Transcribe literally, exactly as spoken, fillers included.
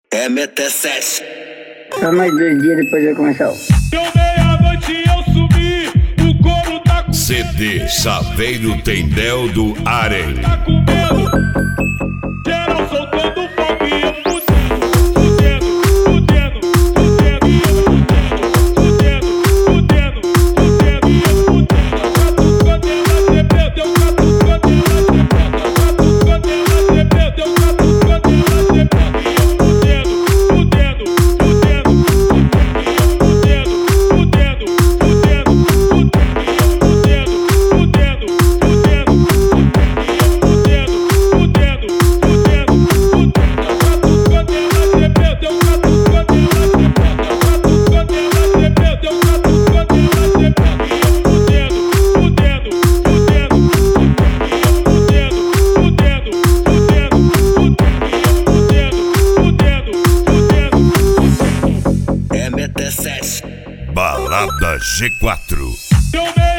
M T sete. Só mais dois dias depois vai começar. Deu meia-noite eu subi, o couro tá com C D Chaveiro Tendel do Arém. tá com medo. Geral soltando fogo e eu fudendo, fudendo, fudendo, fudendo, fudendo, fudendo, e eu fudendo. Catucando ela, cê perdeu, catucando ela, cê perdeu, catucando ela, cê perdeu, catucando ela, cê perdeu, e eu fudendo, fudendo, fudendo, fudendo, fudendo, fudendo, fudendo, e eu fudendo, fudendo, fudendo, fudendo, fudendo, fudendo, fudendo, catucando ela, cê perdeu, catucando ela, cê perdeu, catucando ela, cê perdeu, catucando ela, cê perdeu, e eu fudendo, fudendo, fudendo, e eu fudendo, fudendo, fudendo, fudendo, fudendo, fudendo. M T sete. Balada G quatro. Deu